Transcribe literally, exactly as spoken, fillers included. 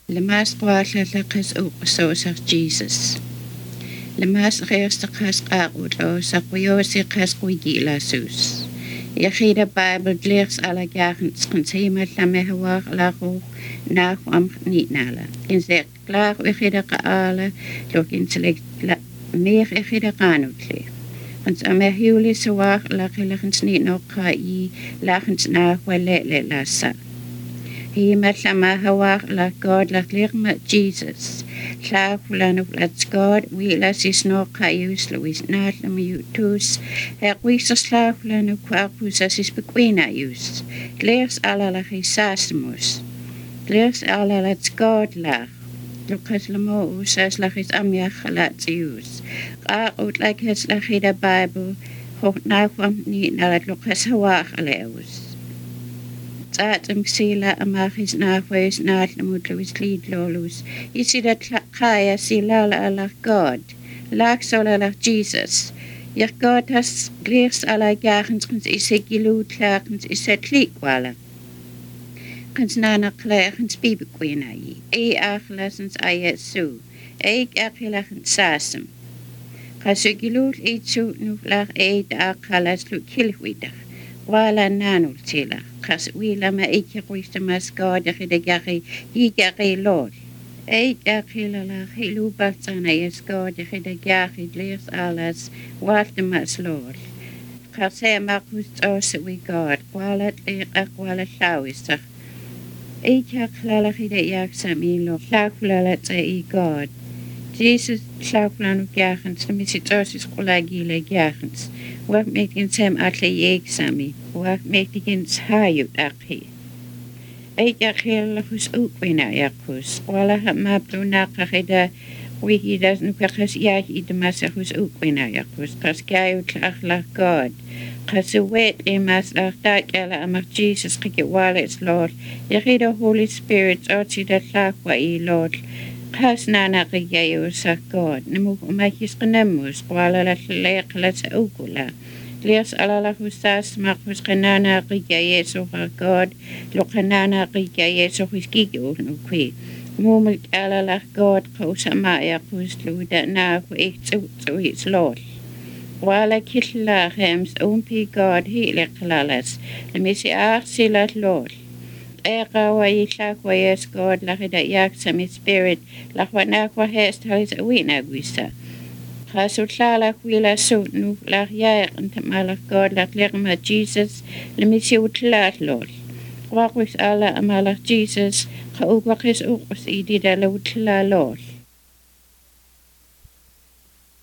Lemas qwaallalaqas uqsoosaq Jesus. Lemas qeerstaqas qaaqut oosaquyoosi qasquigilasus. Yaxida Bible gleers ala jaarns qensima lamehawaq laqu naahu am niitnala. Kinse klaar yaxida qaala lokin selek meer yaxida qaanutli. Ons amehiuli sawaq laqilaqns niitnoqa i laqns naahu lele lasa. He met lama hawaq la God la klirma Jesus. Klaar fulanuk lats God we las is no kaius luis nat lam yutus. Her wisas klaar fulanuk kwapus as is bequina use. Kleers ala la gisasmus. Kleers ala lats God la. Lukas lamo usas la gis amyach lats use. Qaar ut like his la gida Bible. Hocht na kwam ni na lat lukas hawaq aleus. At am sila amachis na ways na mutluis lead lolus. You see that kaya sila ala God. Lak sola la Jesus. Your God has gleers ala garens kens is a gilu klakens is a tlik wala. Kens nana klakens bibequina yi. E achlessens ayet su. E achlachens sasem. Kasu gilu eat su nuflach e akhalas lu kilwida. Wala nanul tila. Kas wila ma eikja kuista mas God de gari hi gari Lord. Eik akila la hilu batsana yes God de gari leers alas walte mas Lord. Kase makus os we God walat e akwala shawisa. Eikja klala hide yak samilo klakula e God. Jesus klakula jagens de misitosis kulagile jagens. Wat maakt in sem atle jeek sami? Wat maakt in hayut akhi? Eet jakhel hus ook wena yakus. Wala ha mablu nakahida wiki das nukakas yak idemasa hus ook wena yakus. Kas kayut akhla God. Kas wet emas achtak yala amak Jesus kike wala it's Lord. Yakida Holy Spirit oti dat lakwa i Lord. Kas nana kiyayo sa God. Namu umakis kanemus wala la leek la sa ukula. Leers alala hustas makus kanana kiyaye so God. Lo kanana kiyaye so hiskiki unukwi. Mumul alala God kausa maya kuslu da na ku ek so his Lord. Wala kitla hems umpi God hele klalas. Lemisi ar silat Lord. Ega wa itlak wa yes God la hida yak sami spirit la wana kwa hest halis awina gwisa. Khasutlala kwila sut nu la yak antamala God la klirma Jesus lemisi utlat Lord. Wakwis ala amala Jesus ka ukwakis ukwis idida la utla Lord.